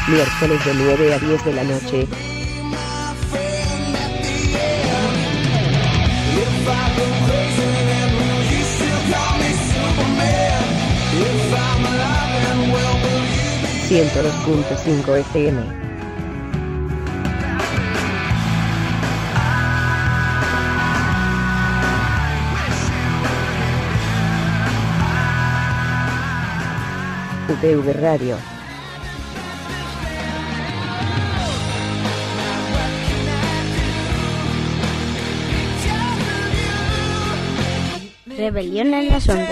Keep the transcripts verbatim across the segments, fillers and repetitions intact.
Miércoles de nueve a diez de la noche. ciento dos punto cinco F M. U P V Radio. Rebelión en las ondas.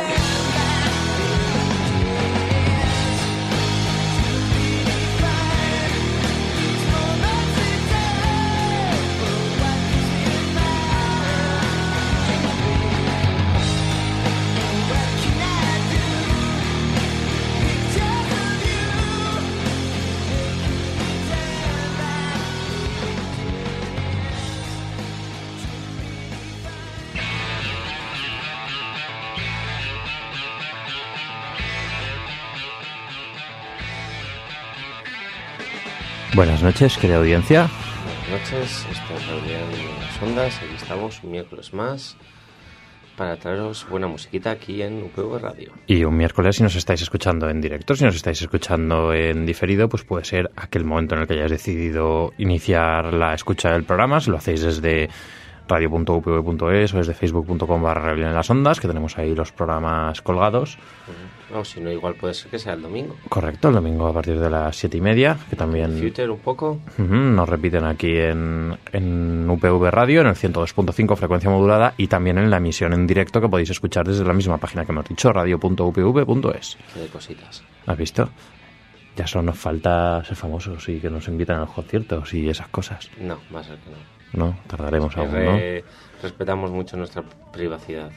Buenas noches, querida audiencia. Buenas noches, esto es Rebelión en las ondas. Aquí estamos un miércoles más para traeros buena musiquita aquí en U P V Radio. Y un miércoles, si nos estáis escuchando en directo, si nos estáis escuchando en diferido, pues puede ser aquel momento en el que hayáis decidido iniciar la escucha del programa. Si lo hacéis desde radio punto u p v punto es o desde facebook punto com barra Rebelión en las ondas, que tenemos ahí los programas colgados. O uh-huh. si no, igual puede ser que sea el domingo. Correcto, el domingo a partir de las siete y media, que también Future un poco. Uh-huh, nos repiten aquí en, en U P V Radio, en el ciento dos punto cinco frecuencia modulada, y también en la emisión en directo que podéis escuchar desde la misma página que hemos dicho, radio punto u p v punto es. Qué de cositas. ¿Has visto? Ya solo nos falta ser famosos y que nos inviten a los conciertos y esas cosas. No, va a ser que no. No, tardaremos aún, re- ¿no? Respetamos mucho nuestra privacidad.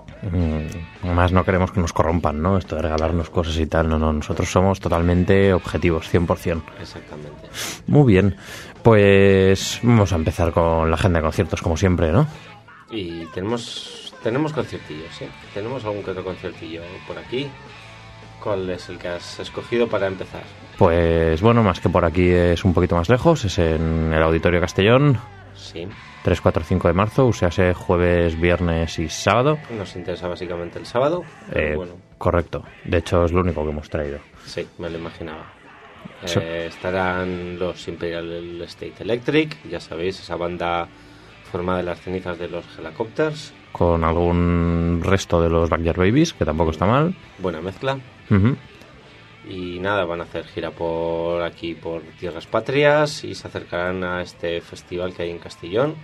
Mm, además no queremos que nos corrompan, ¿no? Esto de regalarnos cosas y tal, no, no. Nosotros somos totalmente objetivos, cien por ciento. Exactamente. Muy bien, pues vamos a empezar con la agenda de conciertos, como siempre, ¿no? Y tenemos tenemos conciertillos, ¿sí? Tenemos algún que otro conciertillo por aquí. ¿Cuál es el que has escogido para empezar? Pues bueno, más que por aquí es un poquito más lejos, es en el Auditorio Castellón. Sí. tres, cuatro, cinco de marzo, o sea, ese jueves, viernes y sábado. Nos interesa básicamente el sábado. Eh, bueno. Correcto, de hecho es lo único que hemos traído. Sí, me lo imaginaba. So- Eh, estarán los Imperial State Electric, ya sabéis, esa banda formada de las cenizas de los Helicopters. Con algún resto de los Backyard Babies, que tampoco está mal. Buena mezcla. Uh-huh. Y nada, van a hacer gira por aquí, por Tierras Patrias, y se acercarán a este festival que hay en Castellón,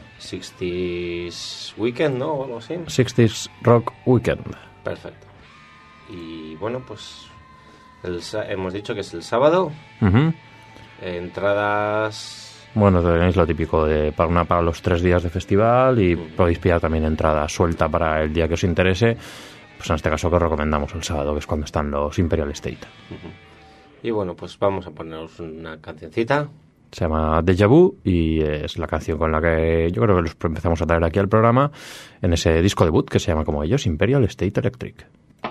sixties Weekend, ¿no? O algo así. sixties Rock Weekend. Perfecto. Y bueno, pues el, sa- hemos dicho que es el sábado. Uh-huh. Eh, entradas... Bueno, tenéis lo típico de para una para los tres días de festival y Uh-huh. podéis pillar también entrada suelta para el día que os interese. Pues en este caso que os recomendamos el sábado, que es cuando están los Imperial State. Uh-huh. Y bueno, pues vamos a poneros una cancioncita. Se llama Deja Vu y es la canción con la que yo creo que los empezamos a traer aquí al programa en ese disco debut que se llama como ellos, Imperial State Electric.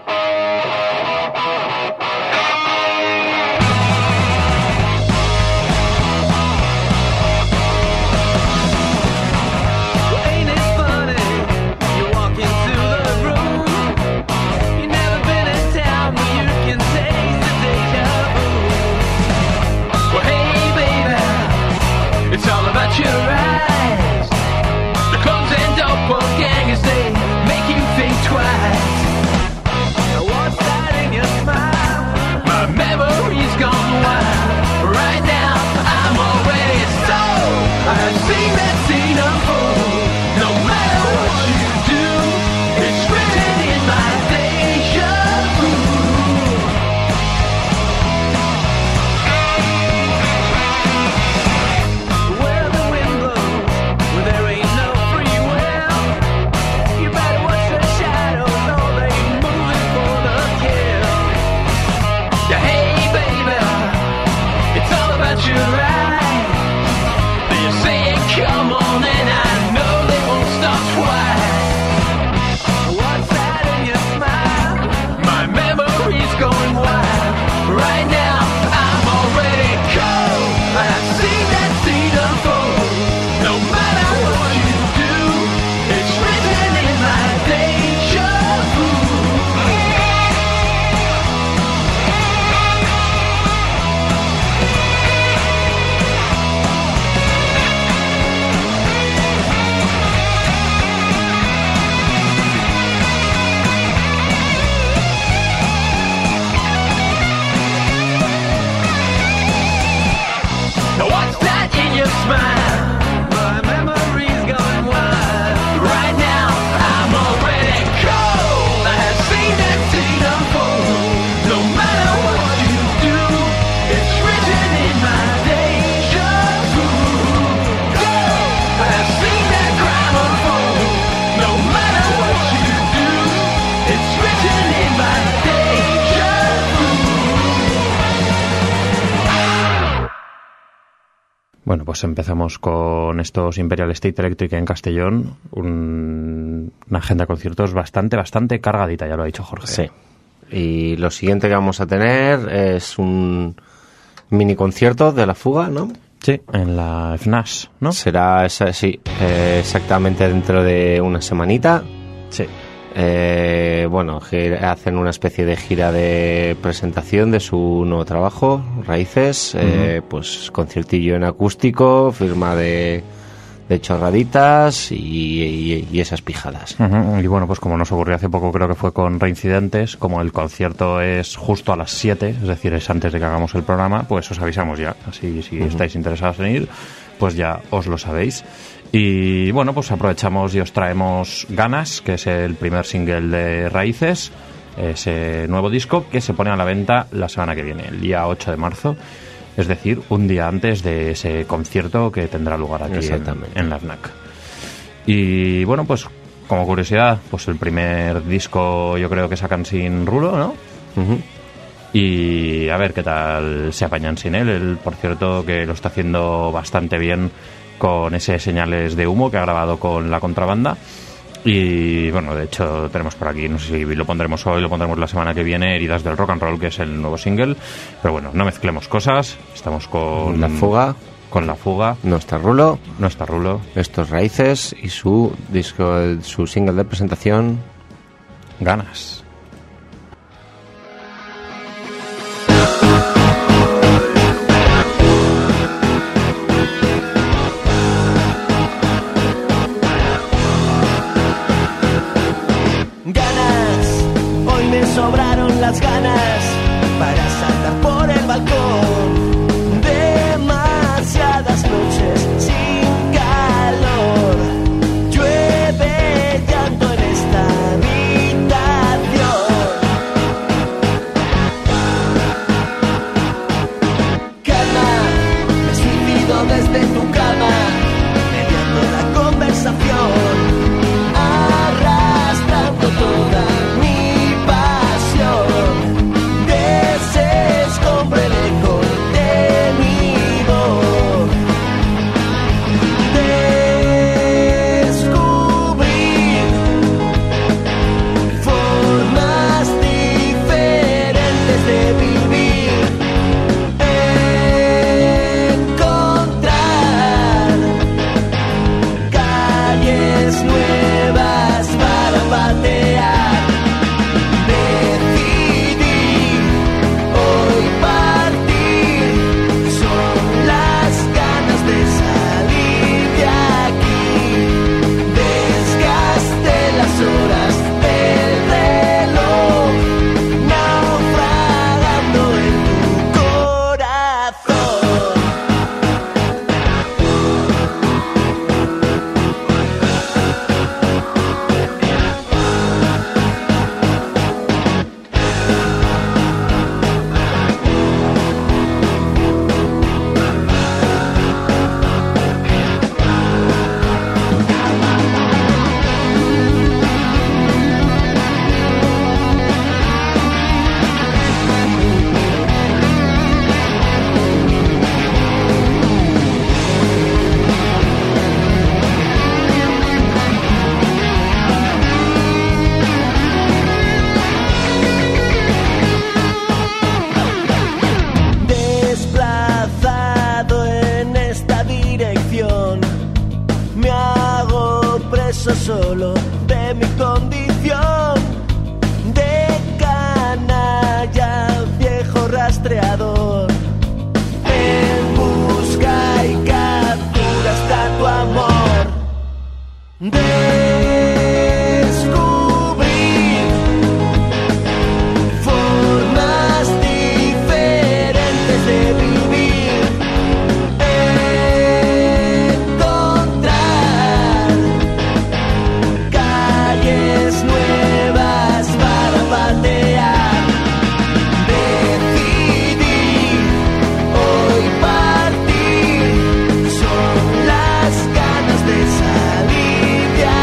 Your eyes, the clothes and dope gang as they make you think twice. Bueno, pues empezamos con estos Imperial State Electric en Castellón, un, una agenda de conciertos bastante, bastante cargadita, ya lo ha dicho Jorge. Sí. Y lo siguiente que vamos a tener es un mini concierto de La Fuga, ¿no? Sí, en la F N A S, ¿no? Será, esa, sí, eh, exactamente dentro de una semanita. Sí. Eh, bueno, hacen una especie de gira de presentación de su nuevo trabajo, Raíces, uh-huh. eh, pues conciertillo en acústico, firma de, de chorraditas y, y, y esas pijadas. Uh-huh. Y bueno, pues como nos ocurrió hace poco, creo que fue con Reincidentes, como el concierto es justo a las siete, es decir, es antes de que hagamos el programa, pues os avisamos ya. Así, si uh-huh. estáis interesados en ir, pues ya os lo sabéis. Y bueno, pues aprovechamos y os traemos Ganas, que es el primer single de Raíces, ese nuevo disco que se pone a la venta la semana que viene, el día ocho de marzo, es decir, un día antes de ese concierto que tendrá lugar aquí en, en la F N A C. Y bueno, pues como curiosidad, pues el primer disco yo creo que sacan sin Rulo, ¿no? Uh-huh. Y a ver qué tal se apañan sin él. Él, por cierto, que lo está haciendo bastante bien con ese Señales de Humo que ha grabado con La Contrabanda. Y bueno, de hecho tenemos por aquí, no sé si lo pondremos hoy, lo pondremos la semana que viene, Heridas del Rock and Roll, que es el nuevo single. Pero bueno, no mezclemos cosas, estamos con La Fuga, con La Fuga. No está Rulo, no está Rulo. Estos Raíces y su disco, su single de presentación, Ganas. Sobraron las ganas para saltar por el balcón. Demasiadas noches sin calor. Llueve llanto en esta habitación. Calma, me suicido desde tu cama, mediando la conversación, arrastrando toda solo de mi condición de canalla, viejo rastreador. En busca y captura está tu amor. Descubrir formas diferentes de vivir. Encontrar calles nuevas para patear. Decidir hoy partir. Son las ganas de salir de aquí.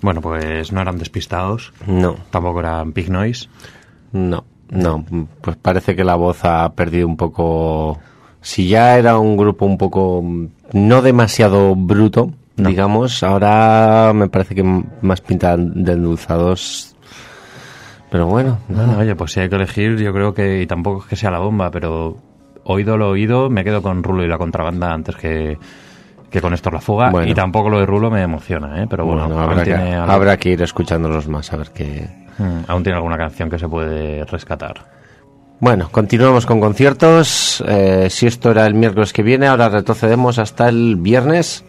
Bueno, pues no eran Despistados, No, tampoco eran Pig Noise. no, no. Pues parece que la voz ha perdido un poco... Si ya era un grupo un poco no demasiado bruto, No. digamos, ahora me parece que más pinta de endulzados. Pero bueno, Ah, oye, pues si hay que elegir, yo creo que, y tampoco es que sea la bomba, pero oído lo oído, me quedo con Rulo y la contrabanda antes que, que con Esto es la fuga. Bueno. Y tampoco lo de Rulo me emociona, ¿eh? Pero bueno, bueno, aún, habrá, que, tiene algo- habrá que ir escuchándolos más a ver qué... Mm, aún tiene alguna canción que se puede rescatar. Bueno, continuamos con conciertos. Eh, si esto era el miércoles que viene, ahora retrocedemos hasta el viernes,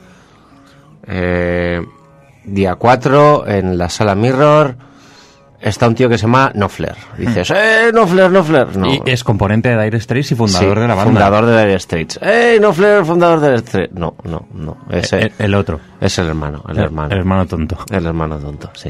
eh, día cuatro, en la Sala Mirror. Está un tío que se llama Knopfler. Dices, ¡eh, Knopfler, Knopfler! No. Y es componente de Dire Straits y fundador Sí, de la banda. fundador de Dire Straits. ¡Eh, Knopfler, fundador de Dire Straits! No, no, no. Ese, el, el otro. es el hermano, el, El, hermano. el hermano tonto. El hermano tonto, sí.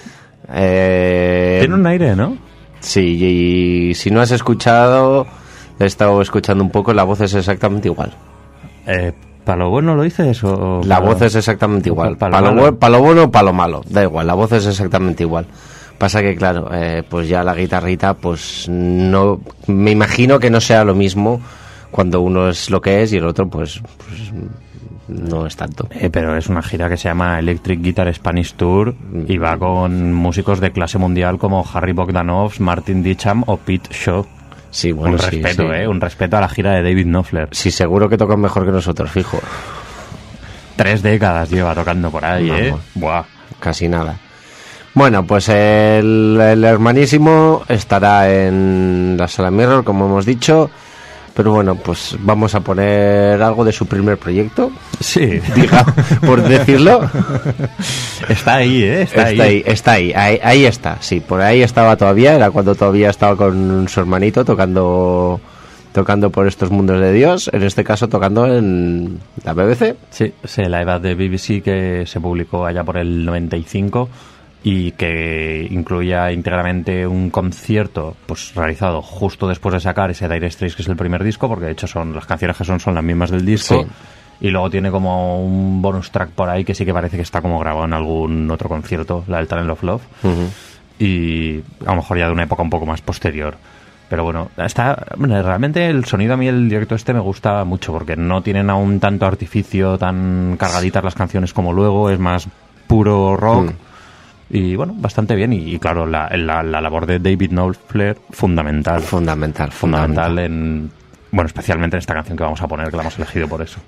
Eh, Tiene un aire, ¿no? Sí, y si no has escuchado, he estado escuchando un poco, la voz es exactamente igual. Eh, ¿Para lo bueno lo dices o...? La para- voz es exactamente igual. pa' lo Para lo, malo? bu- pa' lo bueno o para lo malo, da igual, la voz es exactamente igual. Pasa que, claro, eh, pues ya la guitarrita, pues no... Me imagino que no sea lo mismo cuando uno es lo que es y el otro, pues, pues no es tanto. Eh, pero es una gira que se llama Electric Guitar Spanish Tour y va con músicos de clase mundial como Harry Bogdanov, Martin Dicham o Pete Shaw. Sí, bueno, un sí, respeto, sí. ¿eh? Un respeto a la gira de David Knopfler. Sí, seguro que tocan mejor que nosotros, fijo. Tres décadas lleva tocando por ahí, ¿eh? Vamos. Buah. Casi nada. Bueno, pues el, el hermanísimo estará en la Sala Mirror, como hemos dicho. Pero bueno, pues vamos a poner algo de su primer proyecto, Sí. diga, por decirlo. Está ahí, ¿eh? Está, Está ahí, está ahí, ahí, ahí está. Sí, por ahí estaba todavía, era cuando todavía estaba con su hermanito tocando tocando por estos mundos de Dios, en este caso tocando en la B B C. Sí, sí, la edad de B B C que se publicó allá por el noventa y cinco y que incluía íntegramente un concierto pues realizado justo después de sacar ese Dire Straits, que es el primer disco, porque de hecho son las canciones que son son las mismas del disco. Sí. Y luego tiene como un bonus track por ahí que sí que parece que está como grabado en algún otro concierto, la del Talent of Love. Ujú. Y a lo mejor ya de una época un poco más posterior. Pero bueno, está bueno, realmente el sonido a mí, el directo este me gusta mucho porque no tienen aún tanto artificio, tan cargaditas las canciones como luego, es más puro rock. Mm. Y bueno, bastante bien. Y, y claro, la, la, la labor de David Knopfler, fundamental. Fundamental, fundamental fundamental. en... Bueno, especialmente en esta canción que vamos a poner, que la hemos elegido por eso.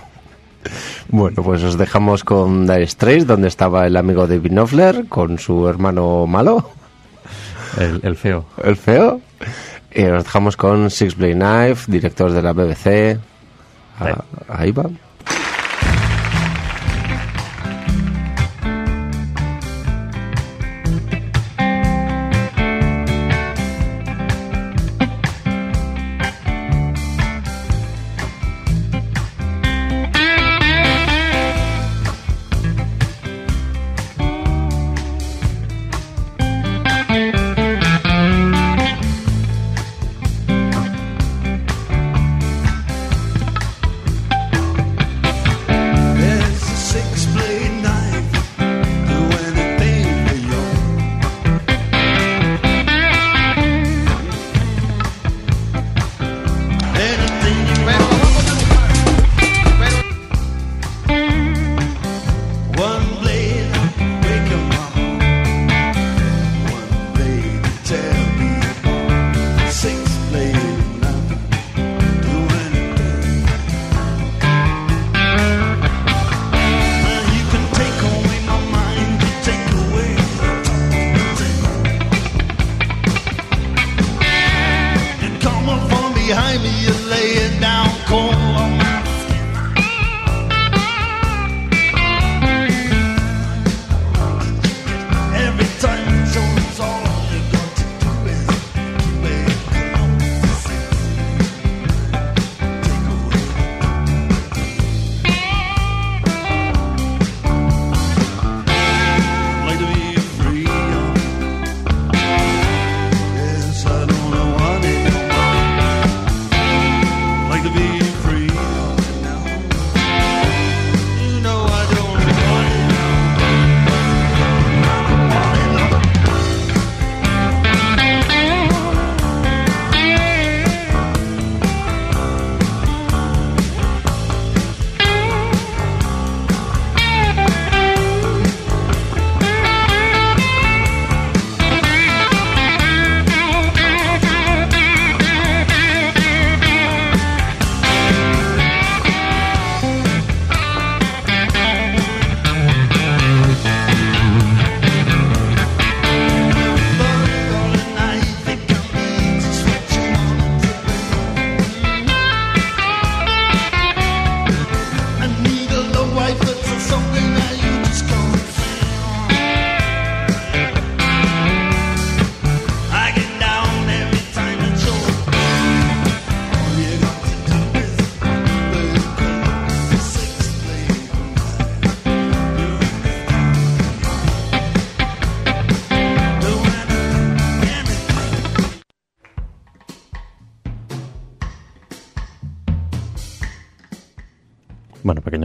Bueno, pues os dejamos con Dire Straits, donde estaba el amigo David Knopfler con su hermano malo, El, el feo. el feo. Y os dejamos con Six Blade Knife, director de la B B C. Ahí. Ah, ahí va. Thank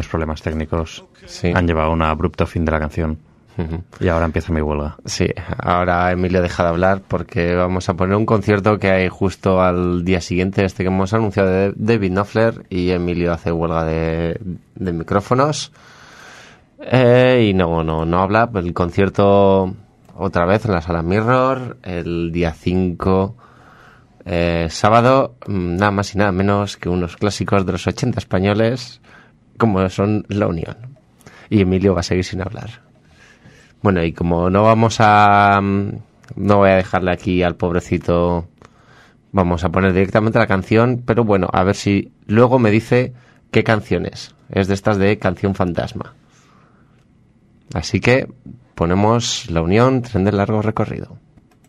pequeños problemas técnicos Sí. han llevado a un abrupto fin de la canción. Ujú. Y ahora empieza mi huelga. Sí, ahora Emilio deja de hablar porque vamos a poner un concierto que hay justo al día siguiente, este que hemos anunciado, de David Knopfler, y Emilio hace huelga de, de micrófonos. Eh, y no, no, no habla. El concierto otra vez en la sala Mirror, el día cinco, eh, sábado, nada más y nada menos que unos clásicos de los ochenta españoles, como son La Unión. Y Emilio va a seguir sin hablar. Bueno, y como no vamos a... No voy a dejarle aquí al pobrecito... Vamos a poner directamente la canción, pero bueno, a ver si luego me dice qué canción es. Es de estas de Canción Fantasma. Así que ponemos La Unión, Tren de Largo Recorrido.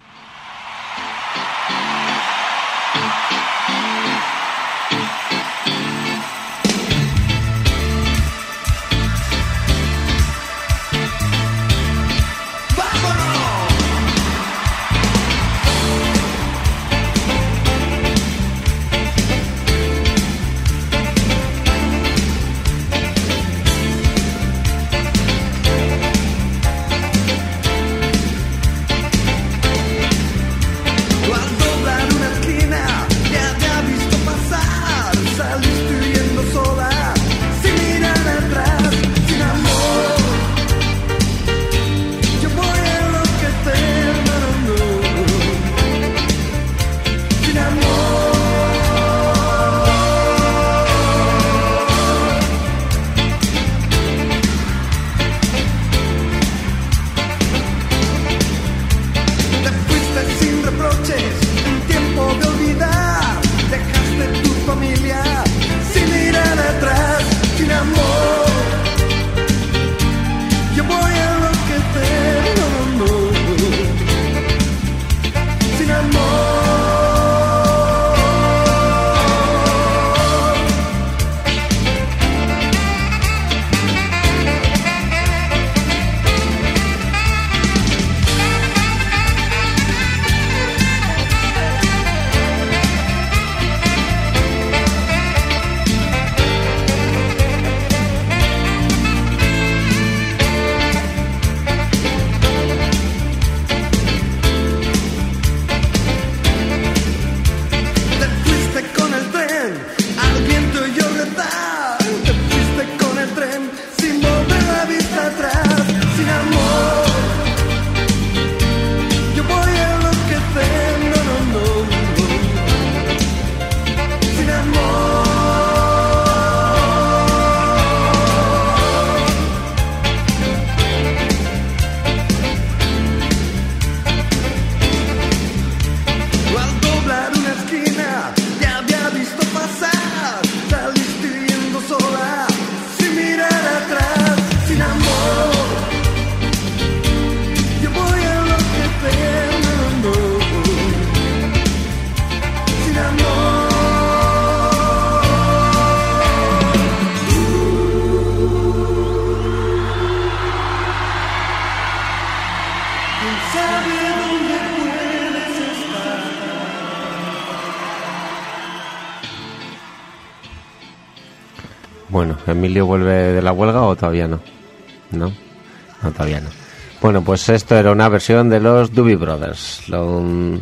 Bueno, ¿Emilio vuelve de la huelga o todavía no? ¿No? No, todavía no. Bueno, pues esto era una versión de los Doobie Brothers, Long,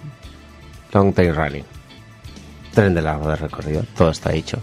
Long Train Running. Tren de largo de recorrido, todo está dicho.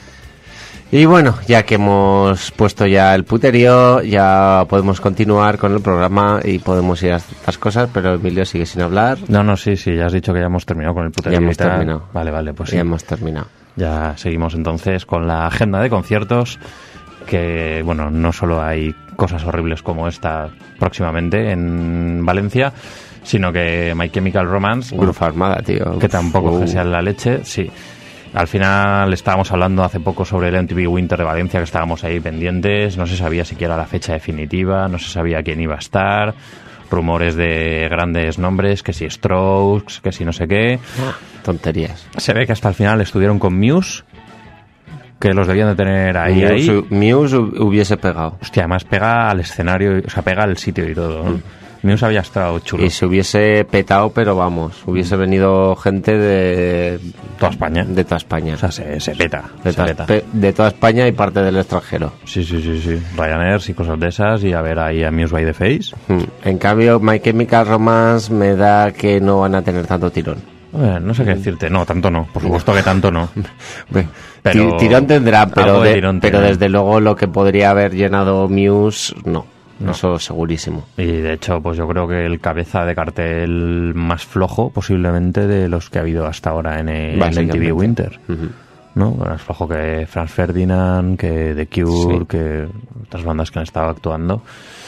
Y bueno, ya que hemos puesto ya el puterío, ya podemos continuar con el programa y podemos ir a estas cosas, pero Emilio sigue sin hablar. No, no, sí, sí, ya has dicho que ya hemos terminado con el puterío. Ya hemos y tal. terminado. Vale, vale, pues sí. Ya hemos terminado. Ya seguimos entonces con la agenda de conciertos, que bueno, no solo hay cosas horribles como esta próximamente en Valencia, sino que My Chemical Romance, Grupo Armada, tío. que tampoco Uh. que sea la leche, sí. Al final estábamos hablando hace poco sobre el M T V Winter de Valencia, que estábamos ahí pendientes, no se sabía siquiera la fecha definitiva, no se sabía quién iba a estar, rumores de grandes nombres, que si Strokes, que si no sé qué. Tonterías. Se ve que hasta el final estuvieron con Muse, que los debían de tener ahí, ahí. Muse, Muse hubiese pegado. Hostia, además pega al escenario, o sea, pega al sitio y todo, ¿no? Mm. Muse había estado chulo. Y se hubiese petado, pero vamos, hubiese venido gente de Toda España. De toda España. O sea, se, se peta. de, se toda, peta. pe- de toda España y parte del extranjero. Sí, sí, sí, sí. Ryanair y cosas de esas. Y a ver ahí a Muse by the Face. Hmm. En cambio, My Chemical Romance me da que no van a tener tanto tirón. A ver, no sé qué decirte. No, tanto no. Por supuesto que tanto no. Pero- Ti- tirón tendrá, pero, algo de de- tirón pero tiene. desde luego lo que podría haber llenado Muse, no. No. Eso segurísimo. Y de hecho, pues yo creo que el cabeza de cartel más flojo, posiblemente, de los que ha habido hasta ahora en el, en el T V Básicamente. Winter. Ujú. ¿No? Más flojo que Franz Ferdinand, que The Cure, Sí. que otras bandas que han estado actuando.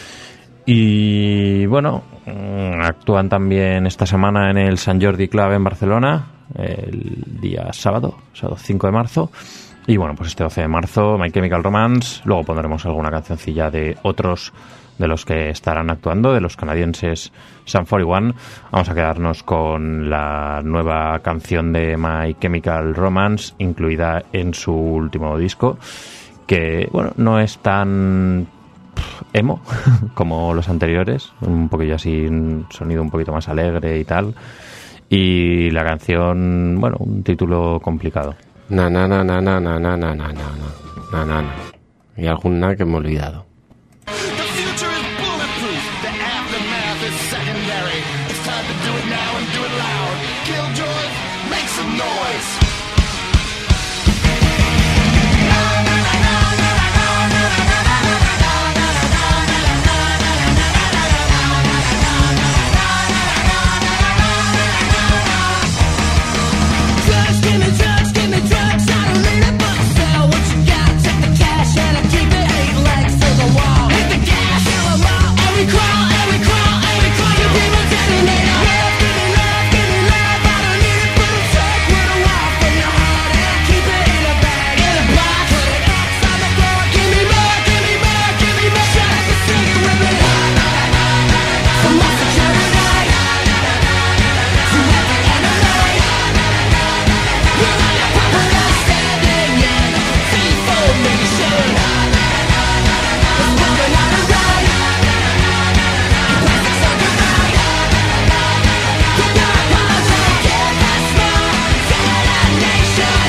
Y bueno, mm, actúan también esta semana en el Sant Jordi Club en Barcelona, el día sábado, sábado cinco de marzo. Y bueno, pues este doce de marzo, My Chemical Romance. Luego pondremos alguna cancioncilla de otros de los que estarán actuando, de los canadienses Sum cuarenta y uno. Vamos a quedarnos con la nueva canción de My Chemical Romance, incluida en su último disco, que, bueno, no es tan pff, emo como los anteriores, un poquillo así, un sonido un poquito más alegre y tal. Y la canción, bueno, un título complicado. Na na na na na na na na na na na na na. Y alguna que me he olvidado. The future is bulletproof. The aftermath is secondary. It's time to do it now and do it loud. Killjoys, make some noise. Drugs, give me drugs, give me drugs. I don't need it, but I'll sell what you got. Take the cash and I keep it. Eight legs to the wall. Hit the gas, kill 'em all. And we crawl, and we crawl, and we crawl. You people detonate. Love, give me love, give me love. I don't need it, but I'll take what I want from your heart. And I keep it in a bag, in a box. Put it X on the floor. Give me more, give me more, give me more. Shut up and sing it with me. From my security to every enemy. We're like a popular standing in V formation. It's moving on the right. Plastics on the right. You gotta apologize, give us more detonation.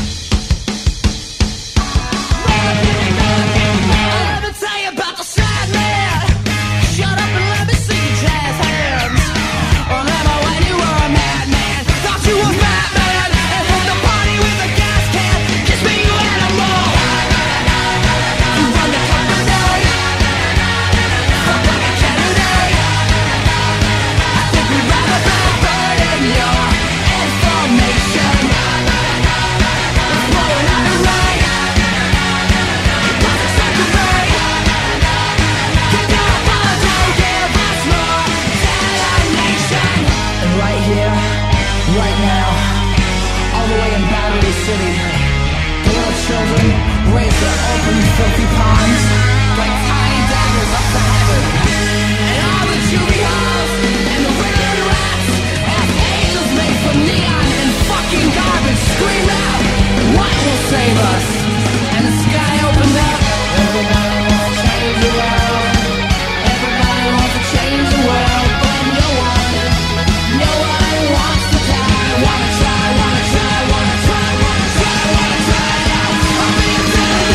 Let me tell you about the sad man. Shut up and let me see your jazz hands. Remember when you were a madman? Thought you were Batman and hit the party with a gas can. Kiss me, you animal. You run the company. Fuck like a Kennedy. I think we'd rather be burning your information. It's blowing out the right. Plastics on the right. You gotta apologize, give us more detonation. And right here, right now, all the way in Battery City, the little children raise their open, filthy palms like tiny daggers up to heaven. And all the juvie halls and the riddling rats, as angels made from neon and fucking garbage, scream out, what will save us? And the sky opened up. Everybody wants to change the world. Everybody wants to change the world, but no one, no one wants to die. Wanna try, wanna try, wanna try, wanna try, wanna try now. I'll be a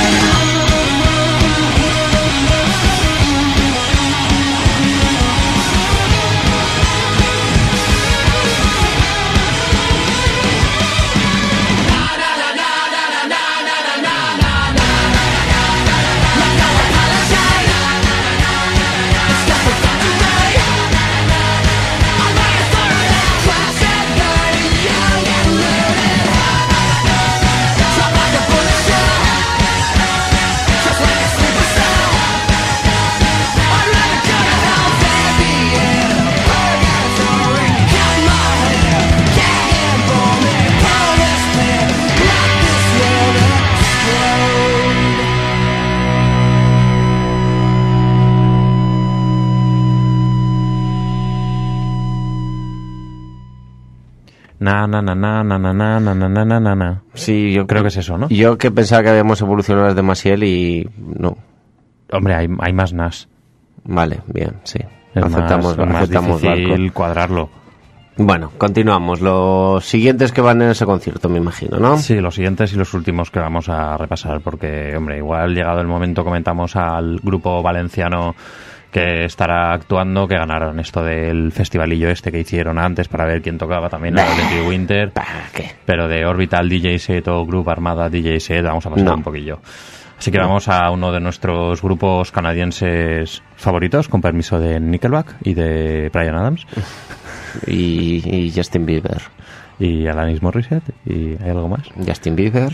Na, na, na, na, na, na, na, na, na, na, na, na, na. Sí, yo Creo que es eso, ¿no? Yo que pensaba que habíamos evolucionado desde Masiel y no. Hombre, hay, hay más Nas. Vale, bien, sí. Es aceptamos, más, más aceptamos difícil barco. cuadrarlo. Bueno, continuamos. Los siguientes que van en ese concierto, me imagino, ¿no? Sí, los siguientes y los últimos que vamos a repasar, porque, hombre, igual llegado el momento comentamos al grupo valenciano que estará actuando, que ganaron esto del festivalillo este que hicieron antes para ver quién tocaba también en el Winter. ¿Para qué? Pero de Orbital D J Set o Group Armada D J Set vamos a pasar No. un poquillo. Así que No. vamos a uno de nuestros grupos canadienses favoritos, con permiso de Nickelback y de Bryan Adams. Y, y Justin Bieber. Y Alanis Morissette. ¿Y hay algo más? Justin Bieber.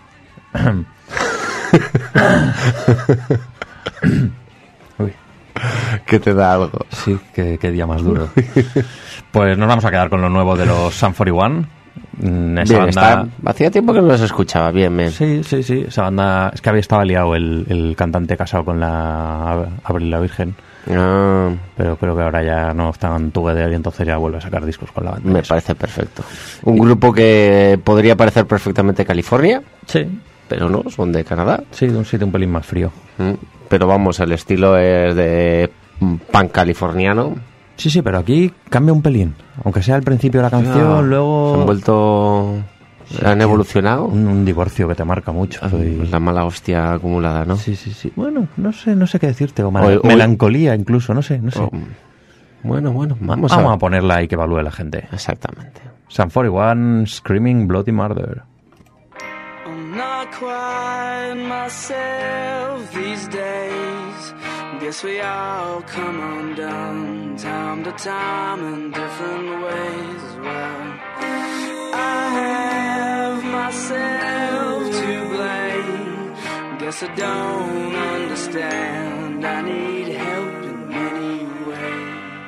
Uy. ¿Qué te da algo? Sí, qué, qué día más duro. Pues nos vamos a quedar con lo nuevo de los Sum cuarenta y uno. Mm, Esa Bien, banda... está- hacía tiempo que no los escuchaba. Bien, bien. Sí, sí, sí. Esa banda... Es que había estado liado el, el cantante casado con la Abril la Virgen. Ah, Pero creo que ahora ya no está en together y entonces ya vuelve a sacar discos con la banda. me parece perfecto. Un grupo que podría parecer perfectamente California, Sí, pero no, son de Canadá. sí, de un sitio un pelín más frío. Mm, Pero vamos, el estilo es de punk californiano. Sí, sí, pero aquí cambia un pelín. Aunque sea al principio de la canción, Ah, luego... Se han vuelto... han evolucionado. Un, un divorcio que te marca mucho. y- La mala hostia acumulada, ¿no? Sí, sí, sí. Bueno, no sé, no sé qué decirte. O mala- Hoy- hoy- melancolía incluso, no sé, no sé. Oh, Bueno, bueno, vamos, Vamos a... a ponerla y que evalúe la gente. Exactamente. Sum cuarenta y uno, Screaming Bloody Murder. I'm not quite myself these days. Guess we all come undone time to time in different ways. Well, I have myself to blame. Guess I don't understand. I need help in many ways.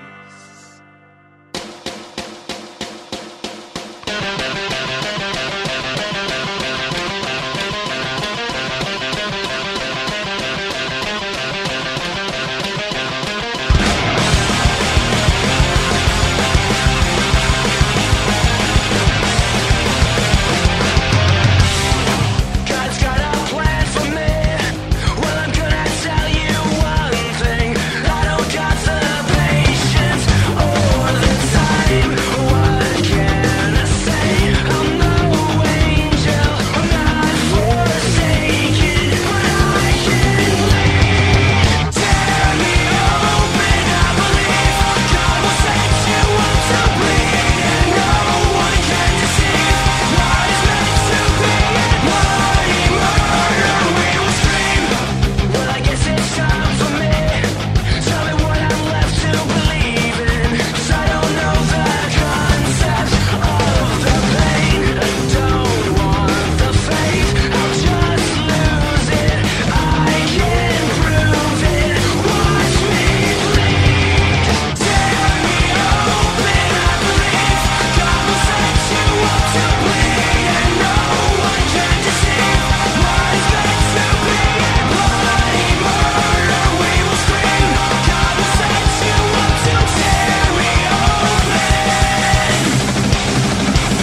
God's got a plan for me. Well, I'm gonna tell you one thing. I don't got the patience or the time. What can I say? I'm no angel. I'm not forsaken, but I can lead. Tear me open. I believe God will set you up to bleed, and no one can deceive what is meant to be. Bloody murder, we will scream. Well, I guess it's time for me. Tell me what I'm left to believe in, 'cause I don't know the concept of the pain. I don't want the faith, I'll just lose it. I can prove it. Watch me bleed. Tear me open. I believe God will set you up to bleed, and no one can deceive what is meant to be. Bloody murder, we will scream. God will set you up to tear me open.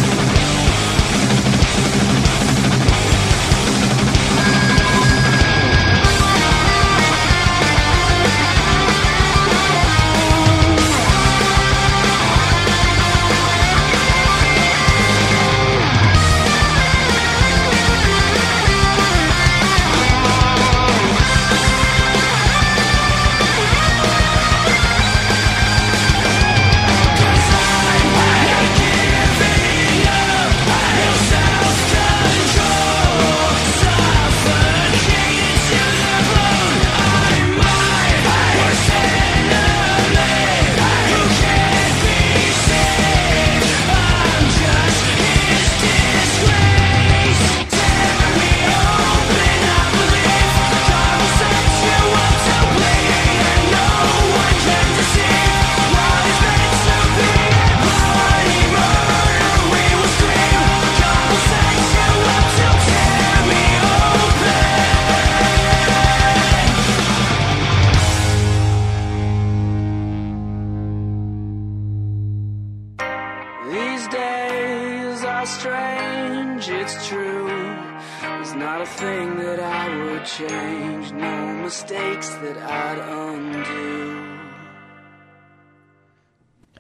These days are strange, it's true. There's not a thing that I would change, no mistakes that I'd undo.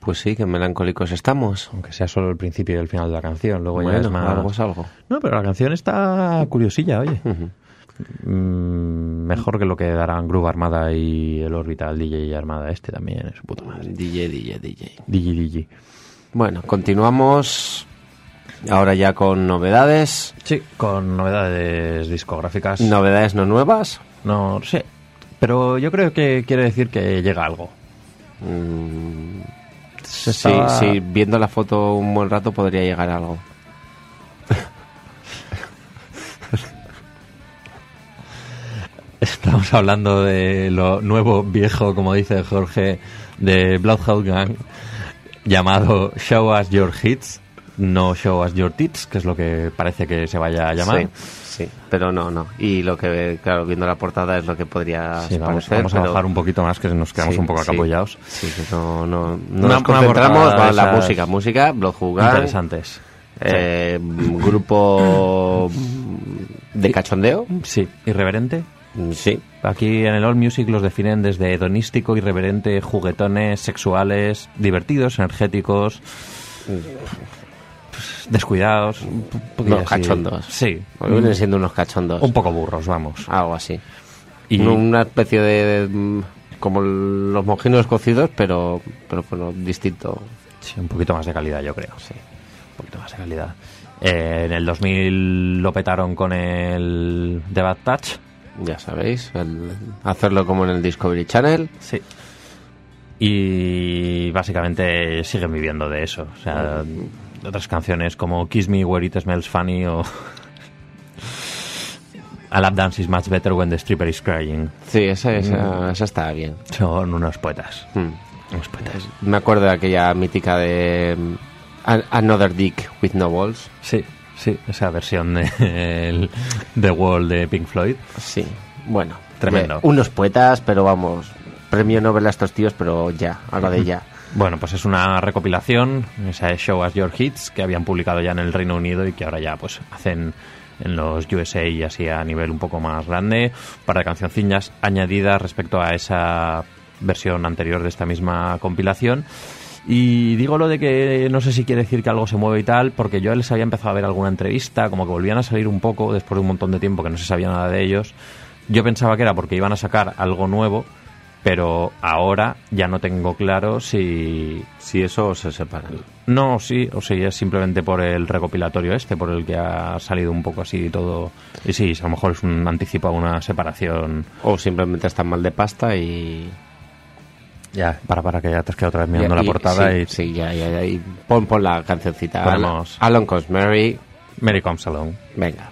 Pues sí, que melancólicos estamos. Aunque sea solo el principio y el final de la canción, luego Bueno, ya es más... algo es algo. No, pero la canción está curiosilla, oye. Ujú. Mm, mejor que lo que darán Groove Armada y el Orbital D J Armada este también, es su puta madre. D J, D J, D J. D J, D J. Bueno, continuamos ahora ya con novedades. Sí, con novedades discográficas. Novedades no nuevas. No sé, pero yo creo que quiere decir que llega algo. Mm, Se sí, estaba- sí, viendo la foto un buen rato podría llegar algo. Estamos hablando de lo nuevo, viejo, como dice Jorge, de Bloodhound Gang, llamado Show Us Your Hits, no Show Us Your Tits, que es lo que parece que se vaya a llamar. Sí, sí, pero no, no. Y lo que, claro, viendo la portada es lo que podría Sí, vamos, parecer. vamos a pero- bajar un poquito más, que nos quedamos Sí, un poco sí. acapullados. Sí, que no, no, no Una- nos una concentramos portada en de la esas música. Música, Bloodhound Gang, Interesantes. eh, grupo de cachondeo. Sí, irreverente. Sí, Aquí en el All Music los definen desde hedonístico, irreverente, juguetones, sexuales, divertidos, energéticos, pues, descuidados, un poquillo unos así. cachondos. Sí, Vienen siendo unos cachondos. un poco burros, vamos. Algo así. Y- Una especie de, de- como los mojinos cocidos, pero, pero bueno, distinto. Sí, un poquito más de calidad, yo creo. Sí, un poquito más de calidad. Eh, en el dos mil lo petaron con el The Bad Touch. Ya sabéis, el hacerlo como en el Discovery Channel. Sí. Y básicamente siguen viviendo de eso. O sea, de otras canciones como Kiss Me Where It Smells Funny o A Lap Dance is Much Better When the Stripper is Crying. Sí, esa, esa, esa está bien. Son unos poetas. Hmm. Unos poetas. Me acuerdo de aquella mítica de um, An- Another Dick with No Balls. Sí, sí, esa versión de el- The Wall de Pink Floyd. Sí, bueno. Tremendo. eh, unos poetas, pero vamos, premio Nobel a estos tíos, pero ya, ahora de ya. Bueno, pues es una recopilación, esa es Show Us Your Hits, que habían publicado ya en el Reino Unido y que ahora ya pues hacen en los U S A y así a nivel un poco más grande, un par de cancioncillas añadidas respecto a esa versión anterior de esta misma compilación. Y digo lo de que no sé si quiere decir que algo se mueve y tal, porque yo les había empezado a ver alguna entrevista, como que volvían a salir un poco después de un montón de tiempo que no se sabía nada de ellos. Yo pensaba que era porque iban a sacar algo nuevo, pero ahora ya no tengo claro si... Si eso se separa. No, sí, o sea, es simplemente por el recopilatorio este, por el que ha salido un poco así todo. Y sí, a lo mejor es un anticipo a una separación. O simplemente están mal de pasta y... Ya, para, para que ya te has quedado otra vez mirando y- la portada sí, y... Sí, ya, ya, ya. Y pon, pon la cancioncita. Ponemos- Al- Along Comes Mary. Mary Comes Along. Venga.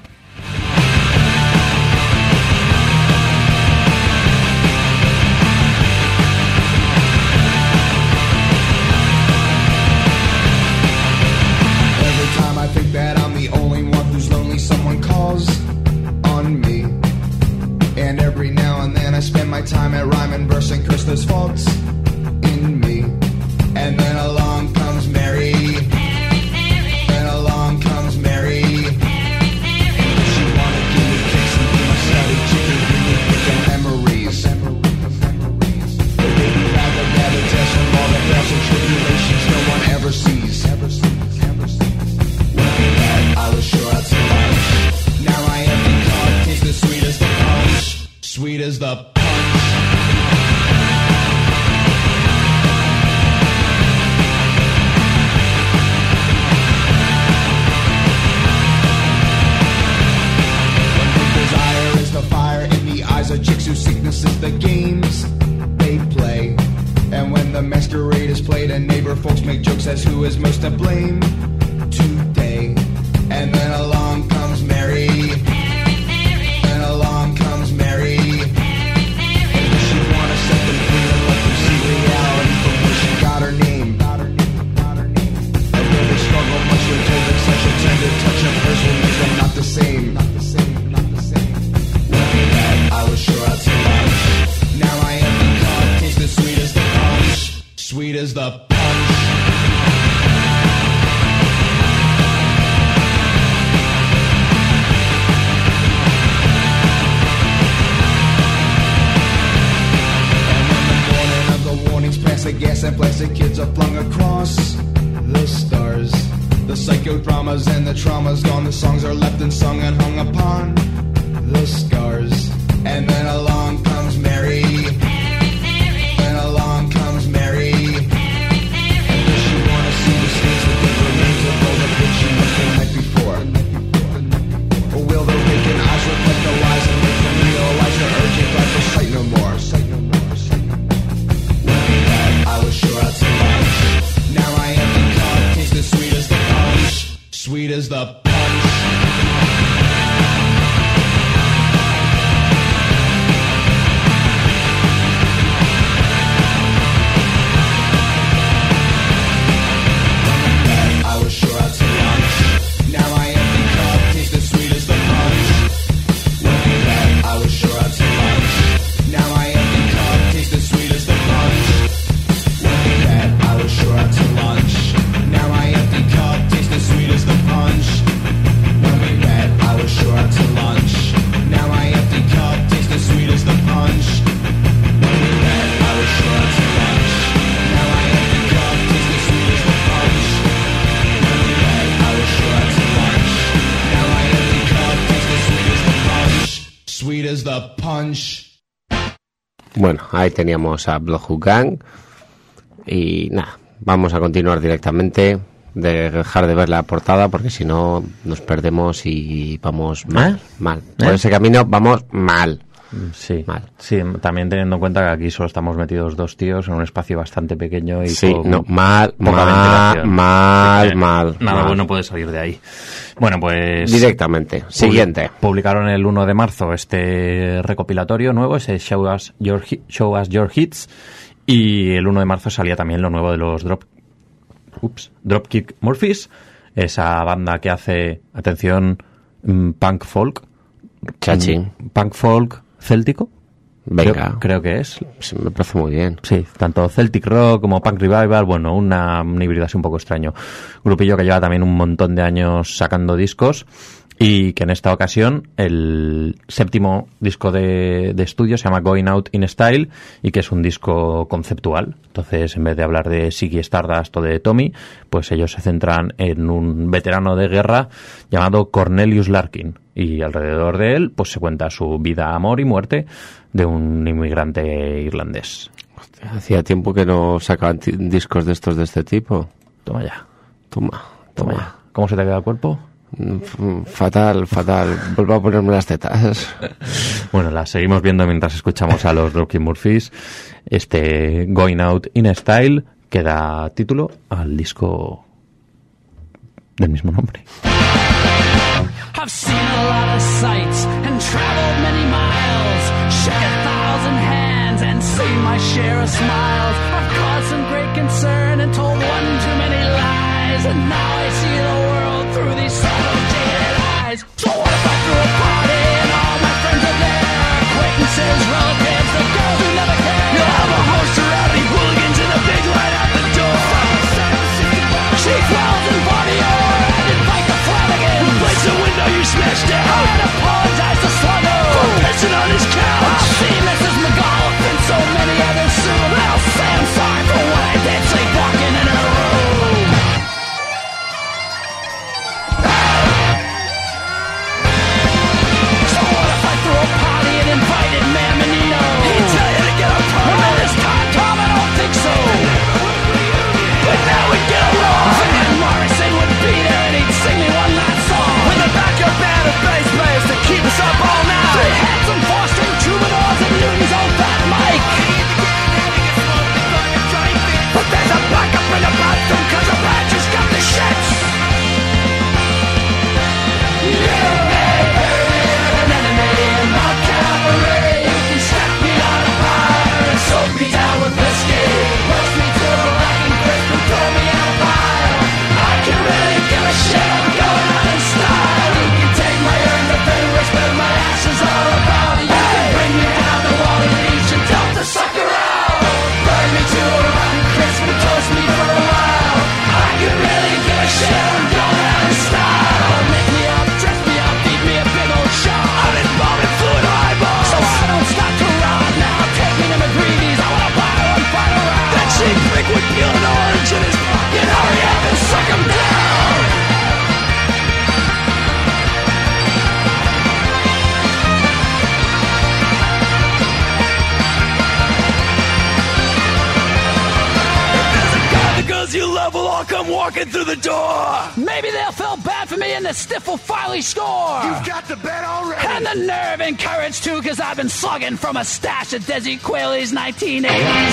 Every time I think that I'm the only one who's lonely, someone calls on me. And every now and then I spend my time at rhyme and verse and curse those faults in me. And then along comes Mary. Then along comes Mary. She wanna give me kicks and be my study chicken, give me picking memories. But baby, rather, rather test from all the trials and tribulations no one ever sees. Ever sees, ever sees. Looking back, I was sure I'd survive. Now I am the card, taste the sweet as the punch. Sweet as the punch. Desire is the fire in the eyes of chicks whose sickness is the games they play. And when the masquerade is played and neighbor folks make jokes as who is most to blame today. And then along comes Mary. Then along comes Mary. And she wanna set them free and let them see reality from where she got her name. And though they struggle much with told that such a tender touch of hers will make them not the same. Not the same, not the same. Looking back, I was sure I'd survive. Now I am the card, taste the sweet as the punch. Sweet as the punch. plastic gas and plastic kids are flung across the stars. The psychodramas and the traumas gone, the songs are left unsung and hung upon the scars. And then along comes Mary. Then along comes Mary. And does she wanna see the states with the remains of all the bitch she met the night before? Or will the vacant eyes reflect the lies and make them realize her urgent life for sight no more? Sight no more, sight no more. When that I was sure I'd see lunch. Now I empty cup tastes as sweet as the punch. Sweet as the punch. Bueno, ahí teníamos a Bloodhound Gang y nada, vamos a continuar directamente, de dejar de ver la portada porque si no nos perdemos y vamos mal, ¿Eh? mal. Por ¿Eh? ese camino vamos mal. Sí, mal. Sí, también teniendo en cuenta que aquí solo estamos metidos dos tíos en un espacio bastante pequeño y sí, con no, mal, poca mal, ventilación. mal, mal. Nada mal. bueno puede salir de ahí. Bueno, pues directamente. Siguiente. Publicaron el uno de marzo este recopilatorio nuevo, ese Show Us Your, Show Us Your Hits, y el uno de marzo salía también lo nuevo de los Drop, ups, Dropkick Murphys, esa banda que hace, atención, punk folk. Chachín. Punk folk céltico. Venga. Creo, creo que es. Sí, me parece muy bien. Sí, tanto Celtic Rock como Punk Revival, bueno, una, un híbrido así un poco extraño. Grupillo que lleva también un montón de años sacando discos y que en esta ocasión el séptimo disco de, de estudio se llama Going Out in Style y que es un disco conceptual. Entonces, en vez de hablar de Ziggy Stardust o de Tommy, pues ellos se centran en un veterano de guerra llamado Cornelius Larkin. Y alrededor de él, pues se cuenta su vida, amor y muerte de un inmigrante irlandés. Hostia, hacía tiempo que no sacaban t- discos de estos de este tipo. Toma ya. Toma, toma. Toma ya. ¿Cómo se te queda el cuerpo? Fatal, fatal. Vuelvo a ponerme las tetas. Bueno, las seguimos viendo mientras escuchamos a los Dropkick Murphys. Este Going Out in Style que da título al disco del mismo nombre. I've seen a lot of sights and traveled many miles, shook a thousand hands and seen my share of smiles. I've caused some great concern and told one too many lies, and now I see the world through these sorrow jaded eyes. So what if I threw a party and all my friends are there? Acquaintances, relatives, the girls who never care. You'll have a host of rowdy hooligans in a big line out the door. Chief Wells and Bobby Orr and invite the Flanagan. Breaks the window you smashed down and apologize to Sluggo for pissing on his couch. I'll see Missus McAuliffe and so many others soon. I'll say I'm sorry for what I did, sleepwalking in her room. all come walking through the door. Maybe they'll feel bad for me and the stiff will finally score. You've got the bet already. And the nerve and courage too, cause I've been slugging from a stash of Desi Quayle's nineteen eighties.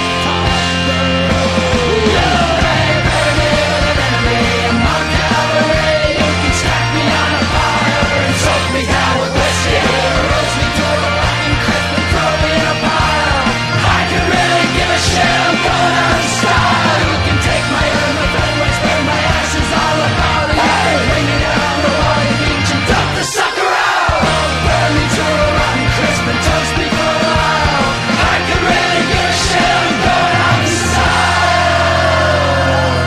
Me down with whiskey, roast me to a rockin' crisp and throw me in a pile. I can really give a shit, I'm going out of style. You can take my urn, my feathers, burn my ashes all about it. You can bring me down the water beach and dump the sucker out. Burn me to a rotten crisp and toast me for a while. I can really give a shit, I'm going out of style.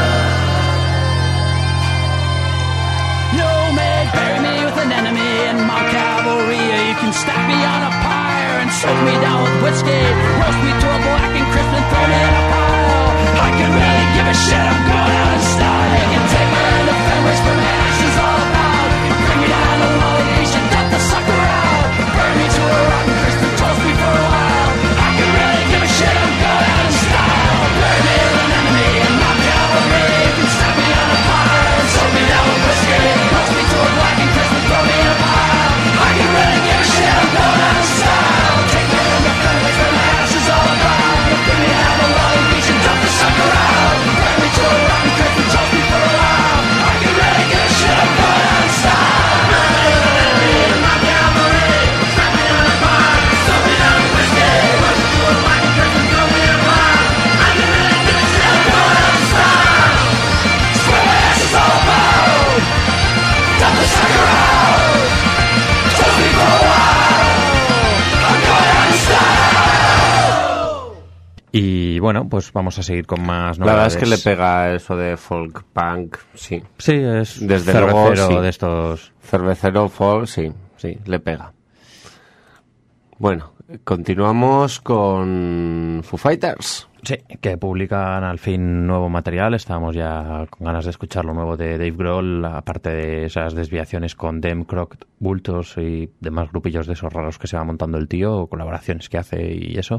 You may bury me with an enemy in my cavalry, or you can stack me on a pyre and soak me down with whiskey, roast me to a black and crisp and throw me in a pile. I can really give a shit, I'm going out of style. You can take my hand of fenris for my ashes all about. You bring me down to Wally Beach and dump the sucker out. Burn me to a rotten crisp and toast me for a while. I can really give a shit, I'm going out of style. Bury me with an enemy in my cavalry, you can stack me on a pyre and soak me down with whiskey, roast me to a black and crisp and throw me in a pile. I can really give a shit, I'm going out of style. Take me in the fenris for my ashes all about. You bring me down to Wally Beach and dump the sucker out. Burn me to a rotten crisp and toast me for a while. I can really give a shit, I'm going out of style. Burn me with an enemy in my cavalry, stack me on a pyre, soak me down with whiskey, roast me to a black and crisp and throw me in a pile. I can really give a shit, I'm going out of style. Swear my ashes all about. Dump the sucker out. Toast me for a while. I'm going out of style. Y bueno, pues vamos a seguir con más La verdad novedades. es que le pega eso de folk punk, sí. Sí, es Desde cervecero luego, sí. de estos. Cervecero folk, sí, sí, le pega. Bueno, continuamos con Foo Fighters. Sí, que publican al fin nuevo material. Estábamos ya con ganas de escuchar lo nuevo de Dave Grohl, aparte de esas desviaciones con Dem, Croc, Bultos y demás grupillos de esos raros que se va montando el tío, colaboraciones que hace y eso.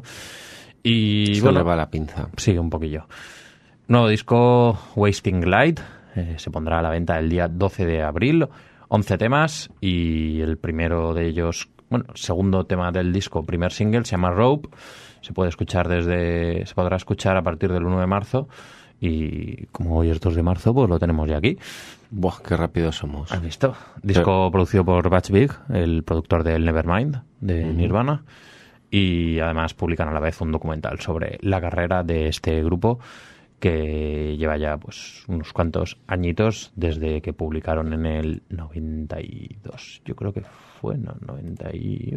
Y Se bueno, le va la pinza. sí, un poquillo. Nuevo disco, Wasting Light, eh, se pondrá a la venta el día doce de abril, once temas y el primero de ellos, bueno, segundo tema del disco, primer single, se llama Rope. Se puede escuchar desde, se podrá escuchar a partir del uno de marzo y como hoy es dos de marzo, pues lo tenemos ya aquí. Buah, qué rápido somos. ¿Has visto? Disco producido por Butch Vig, el productor del Nevermind de Ujú. Nirvana, y además publican a la vez un documental sobre la carrera de este grupo que lleva ya pues unos cuantos añitos desde que publicaron en el noventa y dos. Yo creo que fue, no, noventa y...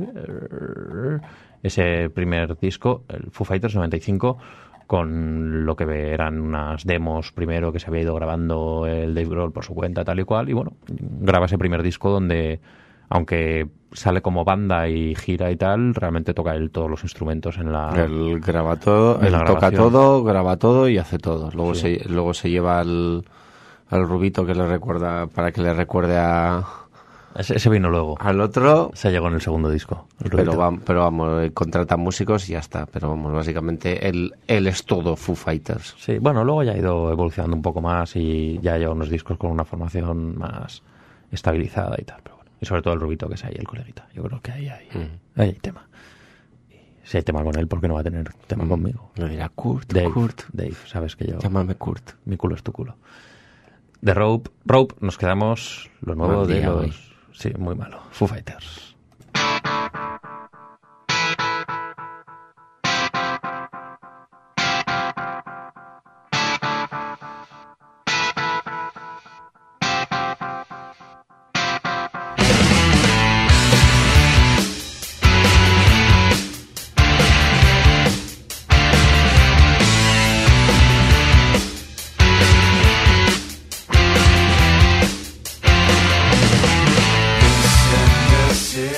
ese primer disco, el Foo Fighters noventa y cinco, con lo que eran unas demos primero que se había ido grabando el Dave Grohl por su cuenta, tal y cual, y bueno, graba ese primer disco donde, aunque sale como banda y gira y tal, realmente toca él todos los instrumentos en la... Él graba todo, en él la toca grabación. todo, graba todo y hace todo. Luego Sí. se luego se lleva al, al rubito que le recuerda, para que le recuerde a, Ese, ese vino luego. al otro. Se llegó en el segundo disco. el Pero, Rubito. va- pero vamos, eh, contrata músicos y ya está. Pero vamos, básicamente él, él es todo Foo Fighters. Sí, bueno, luego ya ha ido evolucionando un poco más y ya lleva unos discos con una formación más estabilizada y tal. Pero bueno, y sobre todo el Rubito, que es ahí el coleguita. Yo creo que ahí hay, Mm. ahí hay tema. Y si hay tema con él, ¿por qué no va a tener tema conmigo? Le dirá Kurt, Dave, Kurt, Dave, sabes que yo... llámame Kurt. Mi culo es tu culo. De Rope, Rope nos quedamos lo nuevo Mal de día los... hoy. Sí, muy malo. Foo Fighters. Send a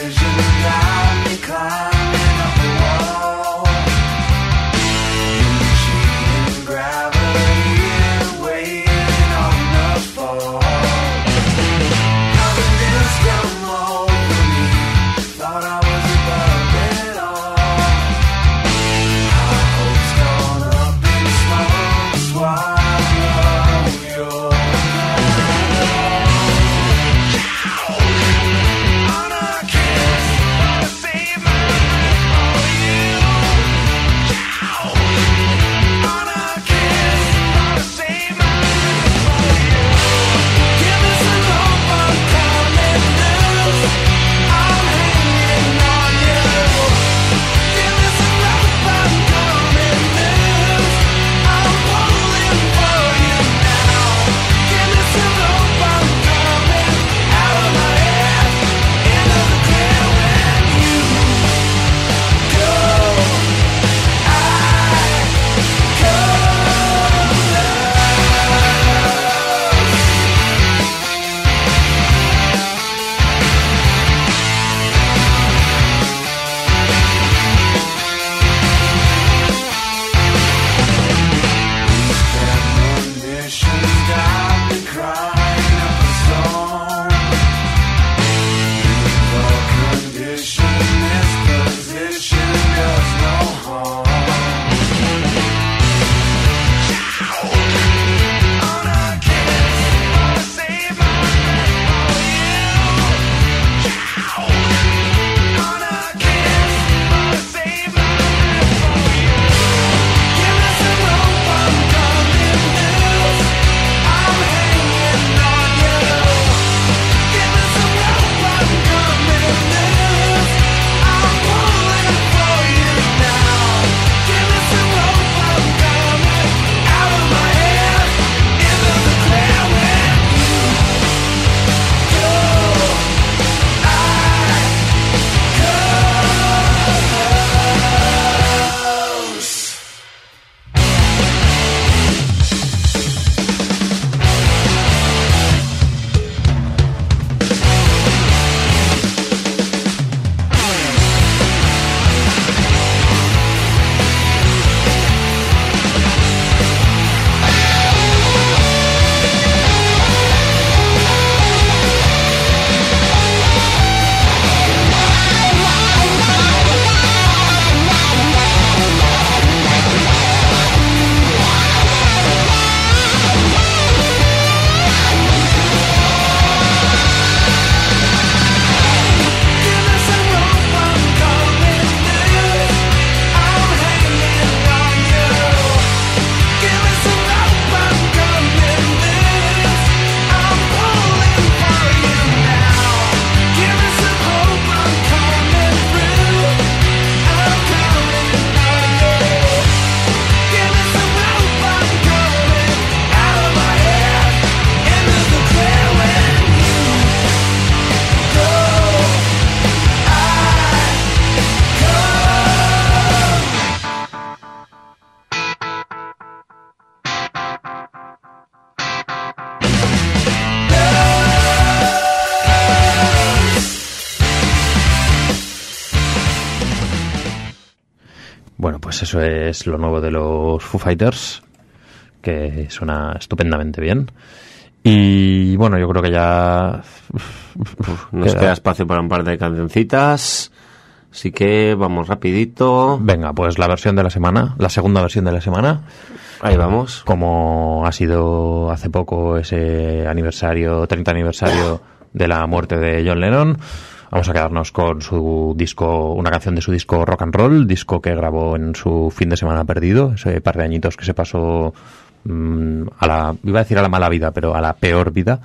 Bueno, pues eso es lo nuevo de los Foo Fighters, que suena estupendamente bien. Y bueno, yo creo que ya nos queda... queda espacio para un par de cancioncitas, así que vamos rapidito. Venga, pues la versión de la semana, la segunda versión de la semana. Ahí vamos. Como ha sido hace poco ese aniversario, treinta aniversario de la muerte de John Lennon, vamos a quedarnos con su disco, una canción de su disco Rock and Roll, disco que grabó en su fin de semana perdido, ese par de añitos que se pasó mmm, a la, iba a decir a la mala vida, pero a la peor vida.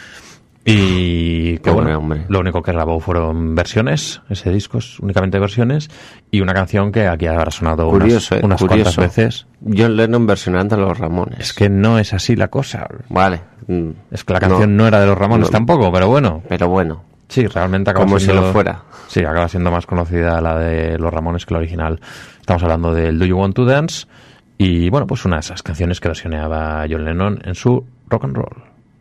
Y que bueno, hombre. Lo único que grabó fueron versiones, ese disco es únicamente versiones, y una canción que aquí habrá sonado curioso, unas, unas curioso. cuantas veces. John Lennon versionando a los Ramones. Es que no es así la cosa. Vale. Es que la canción no, no era de los Ramones no, tampoco, pero bueno. Pero bueno. Sí, realmente acaba como siendo, si lo fuera. Sí, acaba siendo más conocida la de los Ramones que la original. Estamos hablando del Do You Want to Dance, y bueno, pues una de esas canciones que versioneaba John Lennon en su Rock and Roll.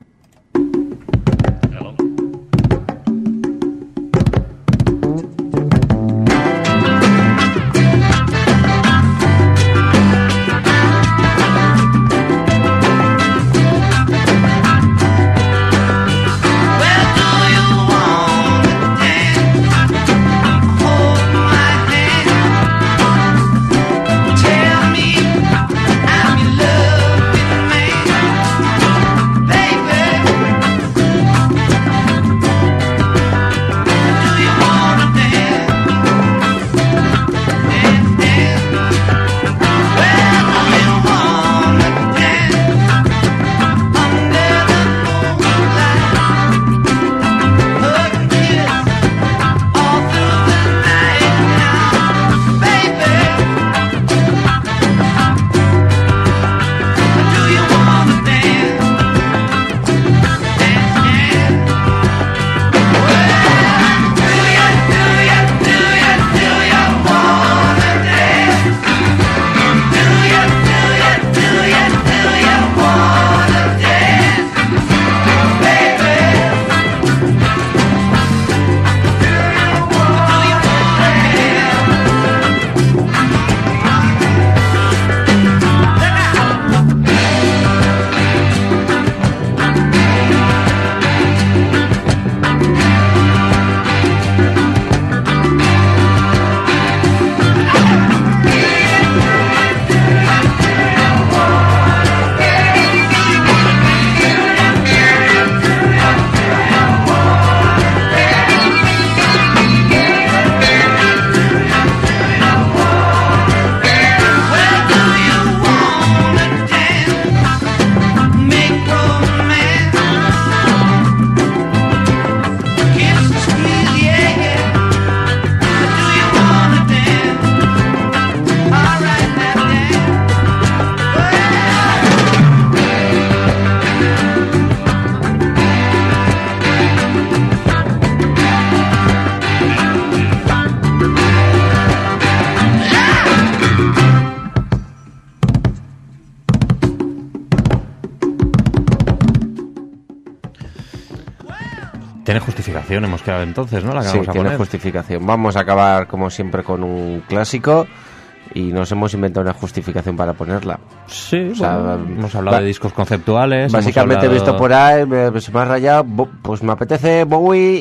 Tiene justificación, hemos quedado entonces, ¿no? La que sí, vamos a tiene poner. justificación. Vamos a acabar, como siempre, con un clásico y nos hemos inventado una justificación para ponerla. Sí, o sea, bueno, hemos hablado de discos conceptuales. Básicamente hablado... he visto por ahí, me, se me ha rayado, pues me apetece Bowie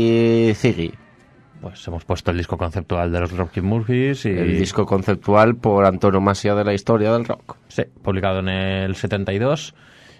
y Ziggy. Pues hemos puesto el disco conceptual de los Dropkick Murphys y... El disco conceptual por antonomasia de la historia del rock. Sí, publicado en el setenta y dos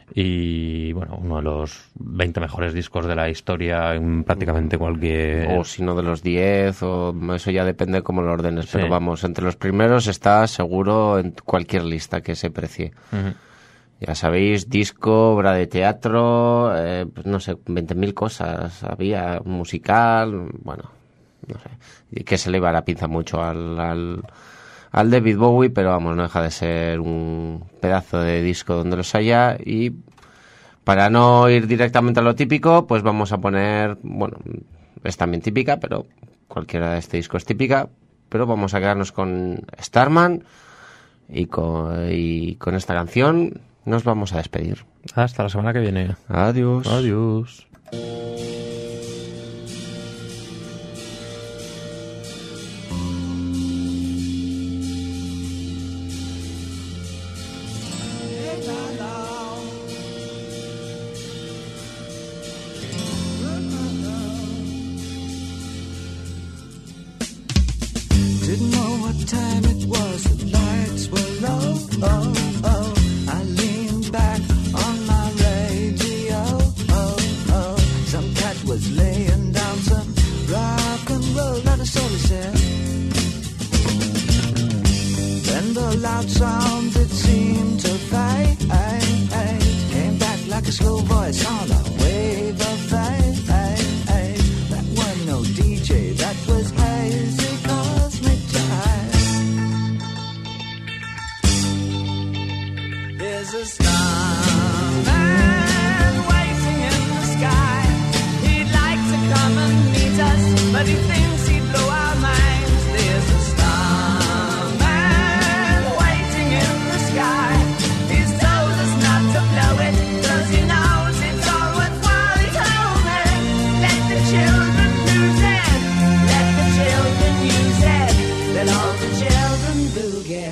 y, bueno, uno de los veinte mejores discos de la historia en prácticamente cualquier... O si no de los diez, o eso ya depende de cómo lo ordenes, sí. Pero vamos, entre los primeros está seguro en cualquier lista que se precie. Uh-huh. Ya sabéis, disco, obra de teatro, eh, pues no sé, veinte mil cosas había, musical, bueno... No sé, que se le iba la pinza mucho al, al, al David Bowie, pero vamos, no deja de ser un pedazo de disco donde los haya. Y para no ir directamente a lo típico, pues vamos a poner, bueno, es también típica, pero cualquiera de este disco es típica, pero vamos a quedarnos con Starman y con, y con esta canción nos vamos a despedir. Hasta la semana que viene. Adiós. Adiós. a loud sound that seemed to fade. Came back like a slow voice on a wave of fade. That wasn't no D J, that was hazy cosmic jive. There's a starman waiting in the sky. He'd like to come and meet us, but he thinks he'd blow our minds. There's a starman waiting in the sky. He's told us not to blow it, 'cause he knows it's all worthwhile. He told me, let the children lose it, let the children use it, let all the children boogie.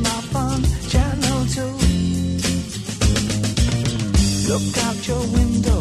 Look out your window